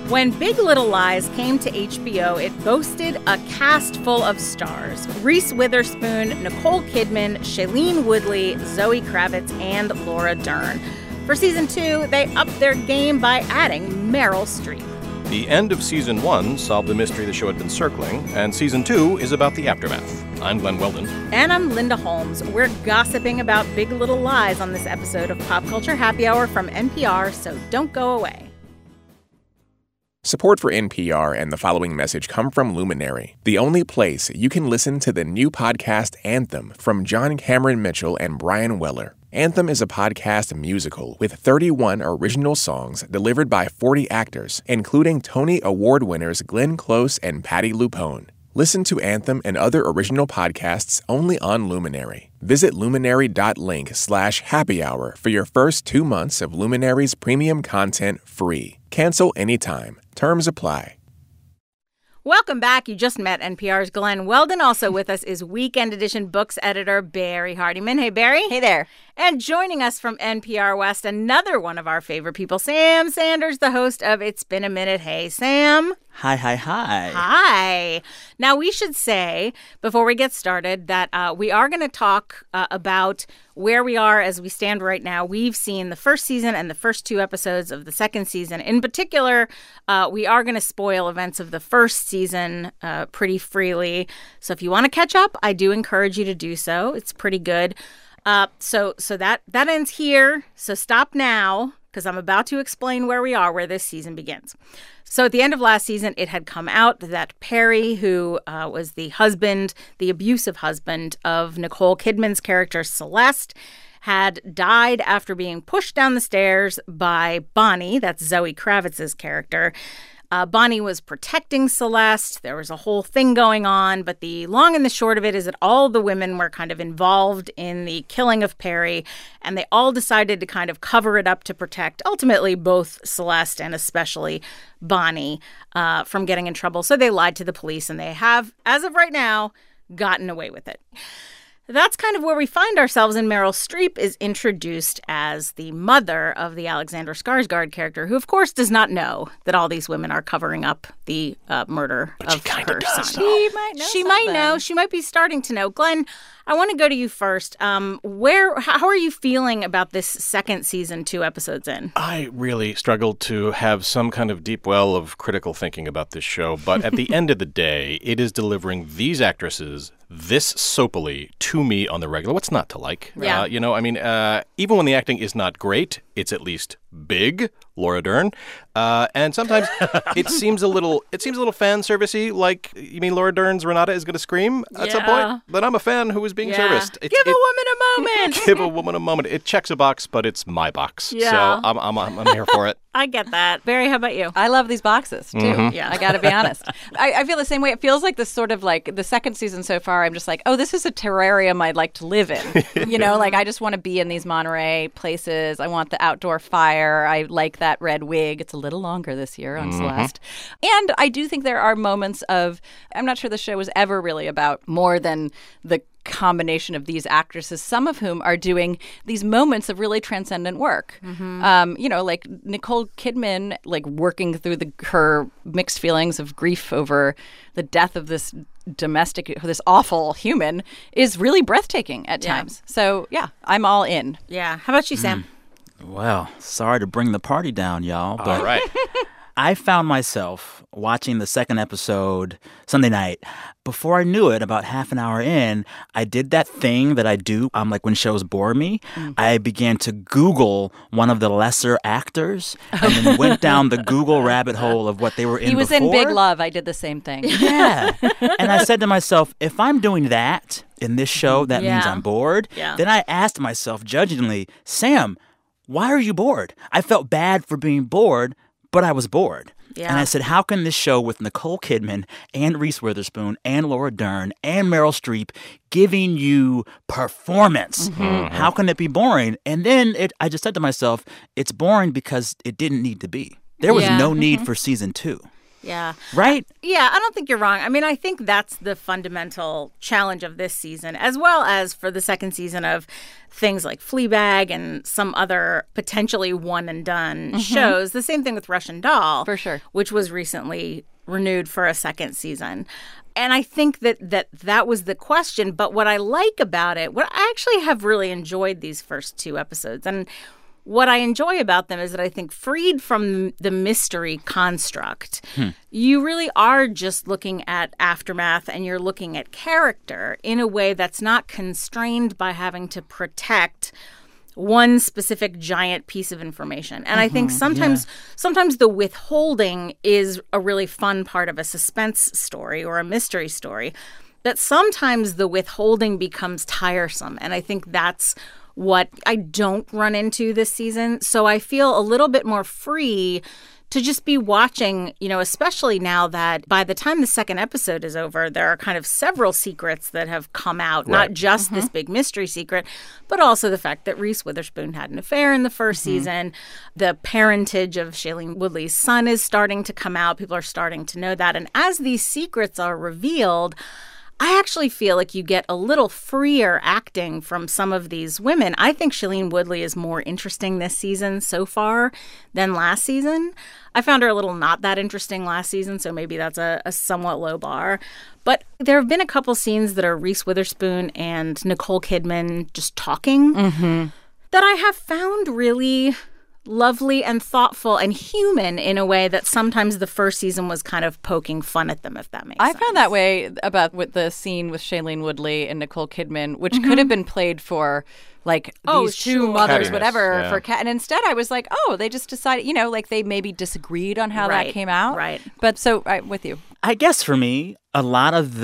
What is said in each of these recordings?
When Big Little Lies came to HBO, it boasted a cast full of stars. Reese Witherspoon, Nicole Kidman, Shailene Woodley, Zoe Kravitz, and Laura Dern. For season 2, they upped their game by adding Meryl Streep. The end of season 1 solved the mystery the show had been circling, and season 2 is about the aftermath. I'm Glenn Weldon. And I'm Linda Holmes. We're gossiping about Big Little Lies on this episode of Pop Culture Happy Hour from NPR, so don't go away. Support for NPR and the following message come from Luminary, the only place you can listen to the new podcast Anthem from John Cameron Mitchell and Brian Weller. Anthem is a podcast musical with 31 original songs delivered by 40 actors, including Tony Award winners Glenn Close and Patti LuPone. Listen to Anthem and other original podcasts only on Luminary. Visit luminary.link/happy hour for your first 2 months of Luminary's premium content free. Cancel anytime. Terms apply. Welcome back. You just met NPR's Glenn Weldon. Also with us is Weekend Edition books editor Barrie Hardymon. Hey, Barrie. Hey there. And joining us from NPR West, another one of our favorite people, Sam Sanders, the host of It's Been a Minute. Hey, Sam. Hi. Hi. Now, we should say, before we get started, that we are going to talk about where we are as we stand right now. We've seen the first season and the first 2 episodes of the second season. In particular, we are going to spoil events of the first season pretty freely. So if you want to catch up, I do encourage you to do so. It's pretty good. So that ends here. So stop now, because I'm about to explain where we are, where this season begins. So at the end of last season, it had come out that Perry, who was the abusive husband of Nicole Kidman's character Celeste, had died after being pushed down the stairs by Bonnie. That's Zoe Kravitz's character. Bonnie was protecting Celeste. There was a whole thing going on. But the long and the short of it is that all the women were kind of involved in the killing of Perry. And they all decided to kind of cover it up to protect, ultimately, both Celeste and especially Bonnie from getting in trouble. So they lied to the police. And they have, as of right now, gotten away with it. That's kind of where we find ourselves, and Meryl Streep is introduced as the mother of the Alexander Skarsgård character, who, of course, does not know that all these women are covering up the murder of her son. She might know. She might know. She might be starting to know. Glenn, I want to go to you first. How are you feeling about this second season, 2 episodes in? I really struggled to have some kind of deep well of critical thinking about this show, but at the end of the day, it is delivering these actresses this soapily to me on the regular. What's not to like? Yeah. Even when the acting is not great, it's at least big. Laura Dern. And sometimes it seems a little fan servicey, like, you mean Laura Dern's Renata is going to scream at some point? But I'm a fan who is being serviced. Give a woman a moment. Give a woman a moment. It checks a box, but it's my box. Yeah. So I'm here for it. I get that. Barrie, how about you? I love these boxes, too. Mm-hmm. Yeah, I got to be honest. I feel the same way. It feels like this sort of like the second season so far, I'm just like, oh, this is a terrarium I'd like to live in. Like I just want to be in these Monterey places. I want the outdoor fire. I like that red wig. It's a little longer this year on Celeste. And I do think there are moments of, I'm not sure the show was ever really about more than the combination of these actresses, some of whom are doing these moments of really transcendent work. Like Nicole Kidman, like working through her mixed feelings of grief over the death of this awful human is really breathtaking at times. So, yeah, I'm all in. Yeah. How about you, Sam? Well, sorry to bring the party down, y'all, but All right. I found myself watching the second episode Sunday night. Before I knew it, about half an hour in, I did that thing that I do like when shows bore me. I began to Google one of the lesser actors and then went down the Google rabbit hole of what they were in He was before. in Big Love. I did the same thing. Yeah. And I said to myself, if I'm doing that in this show, that means I'm bored. Yeah. Then I asked myself judgingly, Sam, why are you bored? I felt bad for being bored, but I was bored. Yeah. And I said, how can this show with Nicole Kidman and Reese Witherspoon and Laura Dern and Meryl Streep giving you performance, how can it be boring? And then I just said to myself, it's boring because it didn't need to be. There was no need for season 2. Yeah. Right? Yeah, I don't think you're wrong. I mean, I think that's the fundamental challenge of this season, as well as for the second season of things like Fleabag and some other potentially one-and-done shows. The same thing with Russian Doll. For sure. Which was recently renewed for a second season. And I think that was the question. But what I like about it, what I actually have really enjoyed these first 2 episodes. And what I enjoy about them is that I think freed from the mystery construct, you really are just looking at aftermath and you're looking at character in a way that's not constrained by having to protect one specific giant piece of information. And I think sometimes the withholding is a really fun part of a suspense story or a mystery story. But sometimes the withholding becomes tiresome. And I think that's what I don't run into this season. So I feel a little bit more free to just be watching, especially now that by the time the second episode is over, there are kind of several secrets that have come out, not just this big mystery secret, but also the fact that Reese Witherspoon had an affair in the first season. The parentage of Shailene Woodley's son is starting to come out. People are starting to know that. And as these secrets are revealed, I actually feel like you get a little freer acting from some of these women. I think Shailene Woodley is more interesting this season so far than last season. I found her a little not that interesting last season, so maybe that's a somewhat low bar. But there have been a couple scenes that are Reese Witherspoon and Nicole Kidman just talking that I have found really lovely and thoughtful and human in a way that sometimes the first season was kind of poking fun at them, if that makes sense. I found that way about with the scene with Shailene Woodley and Nicole Kidman, which could have been played for like these two mothers, Cattiness, whatever, yeah. for cat. And instead I was like, oh, they just decided, like they maybe disagreed on how that came out. Right. But so I'm with you. I guess for me, a lot of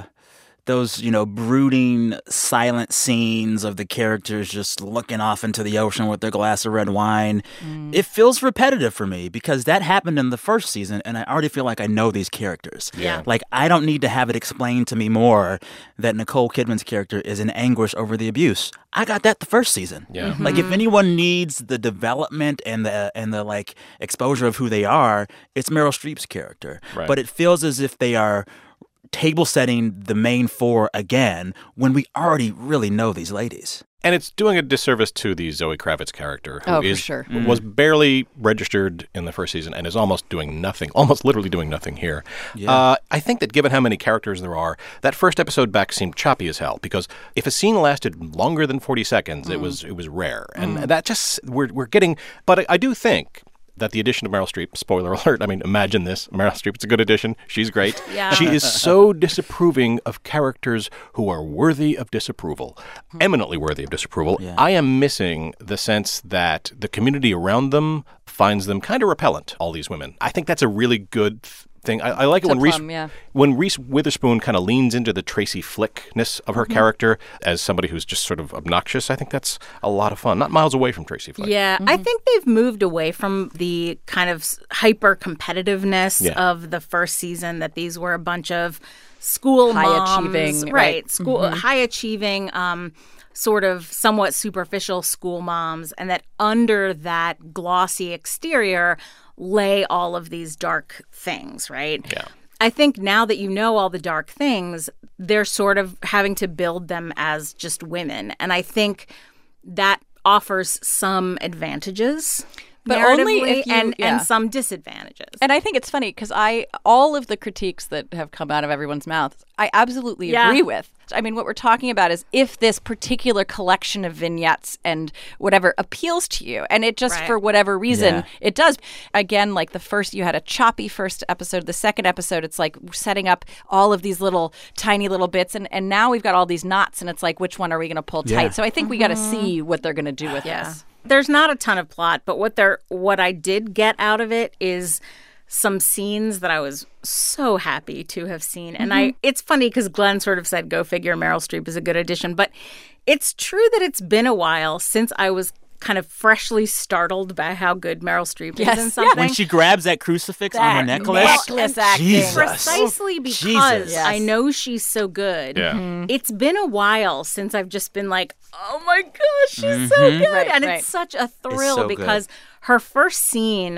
those, brooding, silent scenes of the characters just looking off into the ocean with their glass of red wine, it feels repetitive for me because that happened in the first season and I already feel like I know these characters. Yeah. Like, I don't need to have it explained to me more that Nicole Kidman's character is in anguish over the abuse. I got that the first season. Yeah. Like, if anyone needs the development and the like exposure of who they are, it's Meryl Streep's character. Right. But it feels as if they are table setting the main 4 again when we already really know these ladies. And it's doing a disservice to the Zoe Kravitz character, who for sure. was barely registered in the first season and is almost literally doing nothing here. Yeah. I think that given how many characters there are, that first episode back seemed choppy as hell because if a scene lasted longer than 40 seconds, it was rare. And that just, we're getting, but I do think that the addition of Meryl Streep, spoiler alert, I mean, imagine this, Meryl Streep, it's a good addition, she's great. Yeah. She is so disapproving of characters who are worthy of disapproval, eminently worthy of disapproval. Yeah. I am missing the sense that the community around them finds them kind of repellent, all these women. I think that's a really good thing. I like it when Reese Witherspoon kind of leans into the Tracy Flickness of her character as somebody who's just sort of obnoxious. I think that's a lot of fun. Not miles away from Tracy Flick. Yeah, I think they've moved away from the kind of hyper competitiveness of the first season, that these were a bunch of school moms, high-achieving, right? School high-achieving, sort of somewhat superficial school moms, and that under that glossy exterior lay all of these dark things, right? Yeah. I think now that you know all the dark things, they're sort of having to build them as just women. And I think that offers some advantages, But only narratively, if you- and some disadvantages. And I think it's funny because all of the critiques that have come out of everyone's mouth, I absolutely agree with. I mean, what we're talking about is if this particular collection of vignettes and whatever appeals to you, and it just for whatever reason, it does. Again, like the first, you had a choppy first episode. The second episode, it's like setting up all of these little tiny little bits, and now we've got all these knots, and it's like, which one are we going to pull tight? So I think we got to see what they're going to do with this. There's not a ton of plot, but what I did get out of it is some scenes that I was so happy to have seen. And it's funny because Glenn sort of said, go figure, Meryl Streep is a good addition. But it's true that it's been a while since I was kind of freshly startled by how good Meryl Streep is in something. When she grabs that crucifix on her necklace. Necklace acting. Jesus. Precisely because Jesus. I know she's so good. Yeah. It's been a while since I've just been like, oh my gosh, she's so good. Right, and right. it's such a thrill so because her first scene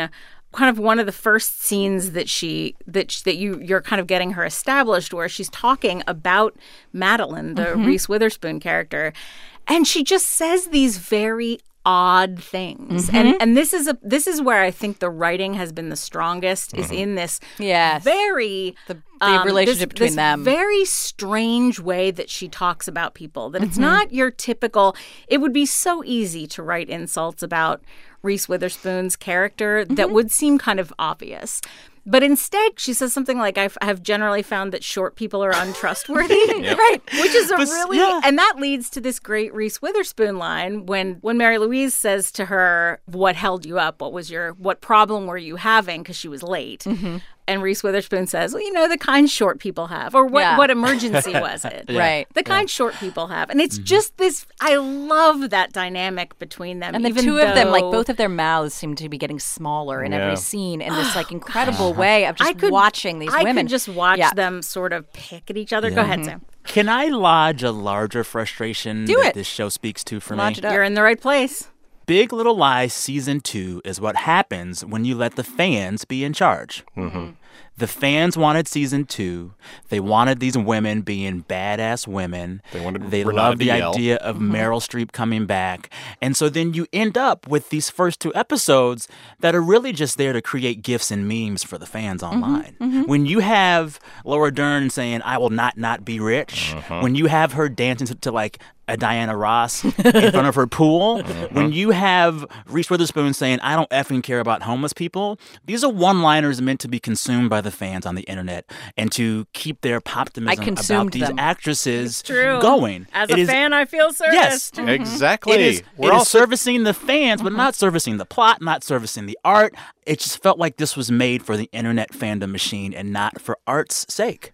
kind of one of the first scenes that you're kind of getting her established, where she's talking about Madeline, the Reese Witherspoon character, and she just says these very odd things. And this is where I think the writing has been the strongest, is in this very the relationship between them. Very strange way that she talks about people, that it's not your typical. It would be so easy to write insults about Reese Witherspoon's character that would seem kind of obvious. But instead, she says something like, I have generally found that short people are untrustworthy. Right. Which is and that leads to this great Reese Witherspoon line when Mary Louise says to her, what held you up? What problem were you having? Because she was late. And Reese Witherspoon says, well, the kind short people have. Or what emergency was it? Right. The kind short people have. And it's just this, I love that dynamic between them. And the two of them, like both of their mouths seem to be getting smaller in every scene in this like incredible way of just watching these women. I could just watch them sort of pick at each other. Go ahead, Sam. Can I lodge a larger frustration this show speaks to for me? You're in the right place. Big Little Lies Season 2 is what happens when you let the fans be in charge. The fans wanted Season 2. They wanted these women being badass women. They loved the idea of Meryl Streep coming back. And so then you end up with these first 2 episodes that are really just there to create gifs and memes for the fans online. When you have Laura Dern saying, I will not be rich, when you have her dancing to like a Diana Ross in front of her pool, when you have Reese Witherspoon saying, I don't effing care about homeless people, these are one-liners meant to be consumed by the fans on the internet and to keep their poptimism about these actresses going. As a fan, I feel serviced. Yes, exactly. It is servicing the fans, but not servicing the plot, not servicing the art. It just felt like this was made for the internet fandom machine and not for art's sake.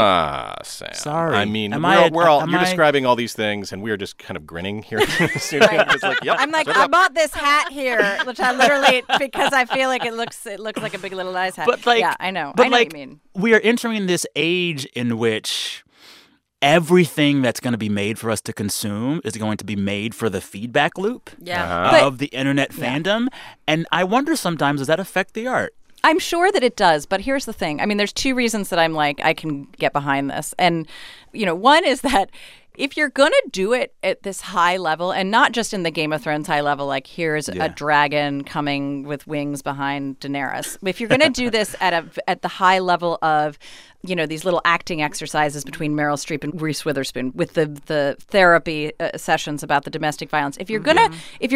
Sam. Sorry. I mean, you're describing all these things, and we're just kind of grinning here in the studio. Just like, yep, I'm like, I bought this hat here, which I literally, because I feel like it looks like a Big Little Lies hat. But like, yeah, I know. But I know like, what you mean. We are entering this age in which everything that's going to be made for us to consume is going to be made for the feedback loop of the internet fandom. And I wonder sometimes, does that affect the art? I'm sure that it does, but here's the thing. I mean, there's 2 reasons that I'm like, I can get behind this. And, one is that if you're going to do it at this high level, and not just in the Game of Thrones high level, like here's a dragon coming with wings behind Daenerys. If you're going to do this at the high level of, these little acting exercises between Meryl Streep and Reese Witherspoon with the therapy sessions about the domestic violence. If you're gonna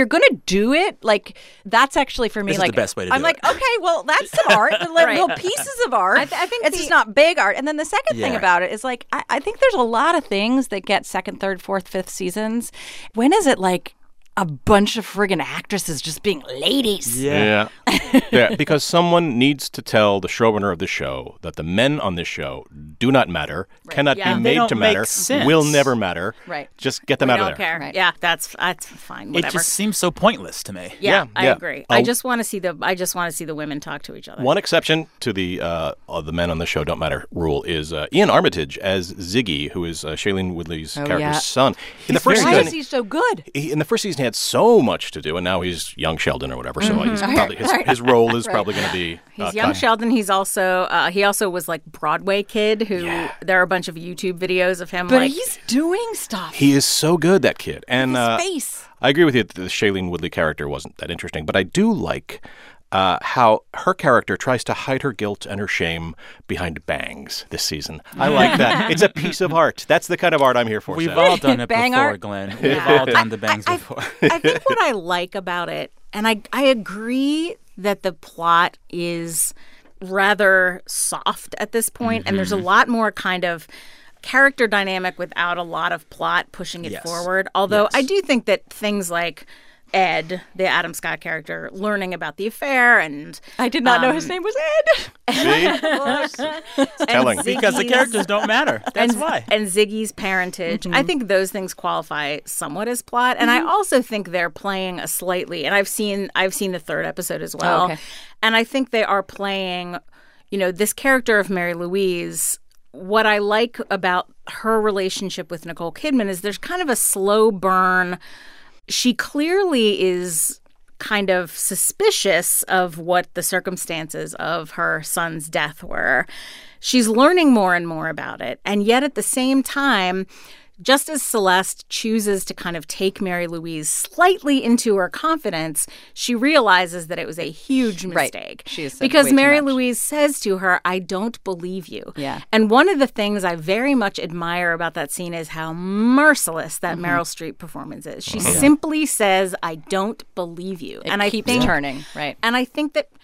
do it, like that's actually for me this like is the best way to do I'm like, okay, well that's some art, little pieces of art. I think it's just not big art. And then the second thing about it is like I think there's a lot of things that get 2nd, 3rd, 4th, 5th seasons. When is it like a bunch of friggin' actresses just being ladies? Yeah, because someone needs to tell the showrunner of the show that the men on this show do not matter, cannot be made to matter, will never matter. Right. Just get them out of there. Care. Right. Yeah, that's fine. Whatever. It just seems so pointless to me. Yeah, I agree. I just want to see the women talk to each other. One exception to the men on the show don't matter rule is Ian Armitage as Ziggy, who is Shailene Woodley's character's son. In the first Why season, is he so good? In the first season, he had so much to do, and now he's young Sheldon or whatever. So he's probably his role is probably going to be. He's young Sheldon. He's also he also was like Broadway kid who there are a bunch of YouTube videos of him. But he's doing stuff. He is so good, that kid. And his face. I agree with you that the Shailene Woodley character wasn't that interesting, but I do like how her character tries to hide her guilt and her shame behind bangs this season. I like that. It's a piece of art. That's the kind of art I'm here for. We've all done it Bang before, art? Glenn. We've all done the bangs before. I think what I like about it, and I agree that the plot is rather soft at this point, and there's a lot more kind of character dynamic without a lot of plot pushing it forward. Although I do think that things like Ed, the Adam Scott character, learning about the affair, and I did not know his name was Ed. See? It's telling. Because the characters don't matter. That's why. And Ziggy's parentage. I think those things qualify somewhat as plot. And I also think they're playing a slightly, and I've seen the 3rd episode as well. Oh, okay. And I think they are playing, this character of Mary Louise. What I like about her relationship with Nicole Kidman is there's kind of a slow burn. She clearly is kind of suspicious of what the circumstances of her son's death were. She's learning more and more about it. And yet at the same time, just as Celeste chooses to kind of take Mary Louise slightly into her confidence, she realizes that it was a huge mistake. She has said because way too Mary much. Louise says to her, I don't believe you. Yeah. And one of the things I very much admire about that scene is how merciless that Meryl Streep performance is. She simply says, I don't believe you. It keeps turning, right? And I think that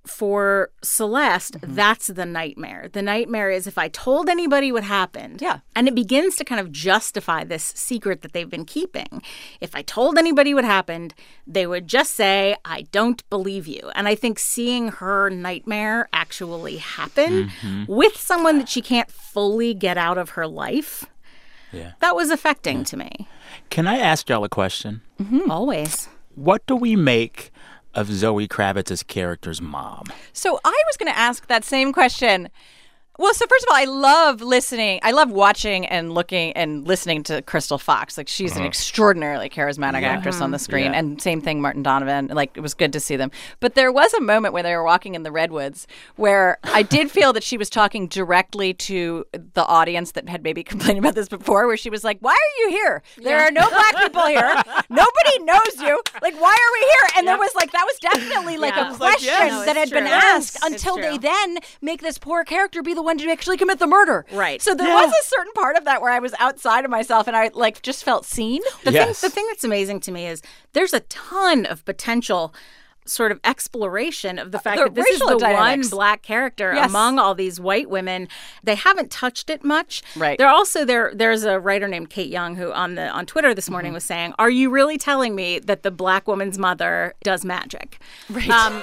for Celeste, that's the nightmare. The nightmare is if I told anybody what happened, and it begins to kind of justify this secret that they've been keeping. If I told anybody what happened, they would just say, I don't believe you. And I think seeing her nightmare actually happen with someone that she can't fully get out of her life, that was affecting to me. Can I ask y'all a question? Always. What do we make of Zoe Kravitz's character's mom? So I was going to ask that same question. Well, so first of all, I love listening. I love watching and looking and listening to Crystal Fox. Like, she's an extraordinarily charismatic actress on the screen. Yeah. And same thing, Martin Donovan. Like, it was good to see them. But there was a moment where they were walking in the Redwoods where I did feel that she was talking directly to the audience that had maybe complained about this before, where she was like, why are you here? There are no black people here. Nobody knows you. Like, why are we here? And there was like, that was definitely like a question that had been asked until they then make this poor character be the one to actually commit the murder. Right. So there was a certain part of that where I was outside of myself and I like just felt seen. The thing that's amazing to me is there's a ton of potential sort of exploration of the fact that this is the dynamics. one black character among all these white women. They haven't touched it much. Right. They're also there's a writer named Kate Young who on Twitter this morning was saying, are you really telling me that the black woman's mother does magic? Right.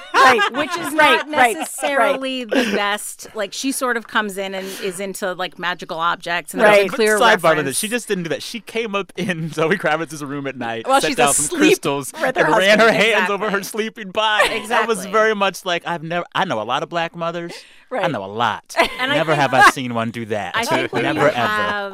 Which is not necessarily the best. Like, she sort of comes in and is into like magical objects and there's a clear Sidebar to reference. this. She just didn't do that. She came up in Zoe Kravitz's room at night, Well, set she's down some asleep crystals, and with her ran her husband. hands over her sleeping body. That was Exactly. very much like I know a lot of black mothers. I know a lot. And I Never think- have I seen one do that. I think when Never you ever.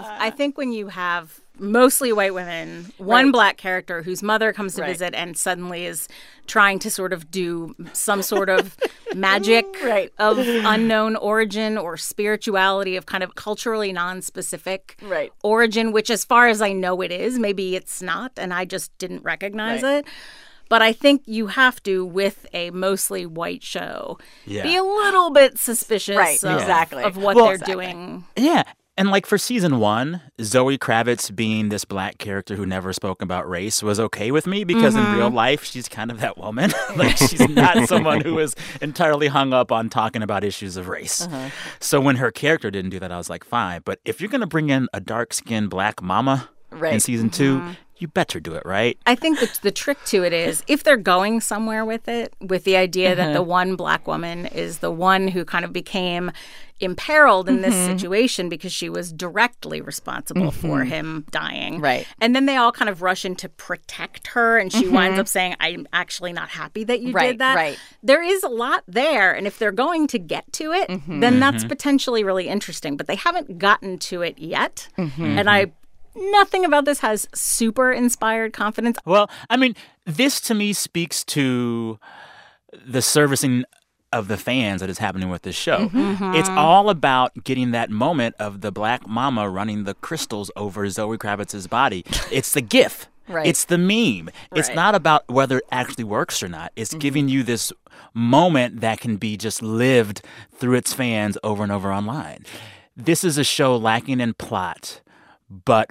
have mostly white women, one black character whose mother comes to visit and suddenly is trying to sort of do some sort of magic of unknown origin or spirituality of kind of culturally non-specific origin, which as far as I know it is. Maybe it's not, and I just didn't recognize it. But I think you have to, with a mostly white show, be a little bit suspicious of what they're doing. Yeah. And like for season 1, Zoe Kravitz being this black character who never spoke about race was okay with me because in real life, she's kind of that woman. Like, she's not someone who is entirely hung up on talking about issues of race. So when her character didn't do that, I was like, fine. But if you're going to bring in a dark-skinned black mama in season 2, you better do it right. I think that the trick to it is if they're going somewhere with it, with the idea that the one black woman is the one who kind of became imperiled in this situation because she was directly responsible for him dying. Right. And then they all kind of rush in to protect her and she winds up saying, I'm actually not happy that you did that. Right. There is a lot there. And if they're going to get to it, then that's potentially really interesting. But they haven't gotten to it yet. And nothing about this has super inspired confidence. Well, I mean, this to me speaks to the servicing of the fans that is happening with this show. It's all about getting that moment of the black mama running the crystals over Zoe Kravitz's body. It's the gif. It's the meme. It's not about whether it actually works or not. It's giving you this moment that can be just lived through its fans over and over online. This is a show lacking in plot, but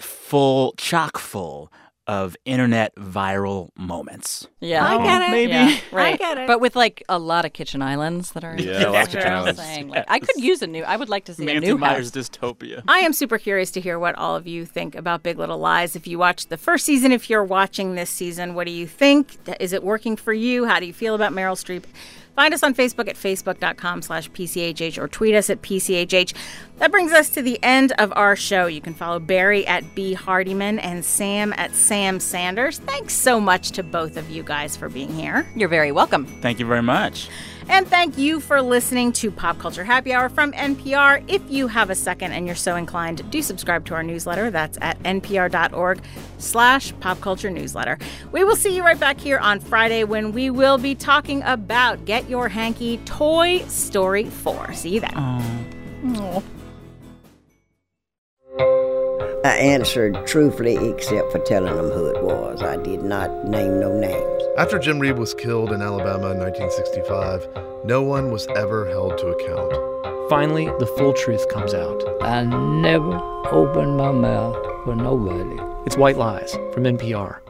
chock full of internet viral moments. Yeah. I get it. Maybe. Yeah, right. I get it. But with like a lot of kitchen islands that are Yeah, a lot of kitchen islands. Like, I could use I would like to see a Mandy new Myers house. dystopia. I am super curious to hear what all of you think about Big Little Lies. If you watched the first season, if you're watching this season, what do you think? Is it working for you? How do you feel about Meryl Streep? Find us on Facebook at facebook.com/PCHH or tweet us at PCHH. That brings us to the end of our show. You can follow Barry at B. Hardiman and Sam at Sam Sanders. Thanks so much to both of you guys for being here. You're very welcome. Thank you very much. And thank you for listening to Pop Culture Happy Hour from NPR. If you have a second and you're so inclined, do subscribe to our newsletter. That's at npr.org/popculturenewsletter. We will see you right back here on Friday when we will be talking about Get Your Hanky Toy Story 4. See you then. Aww. I answered truthfully except for telling them who it was. I did not name no names. After Jim Reeb was killed in Alabama in 1965, no one was ever held to account. Finally, the full truth comes out. I never opened my mouth for nobody. It's White Lies from NPR.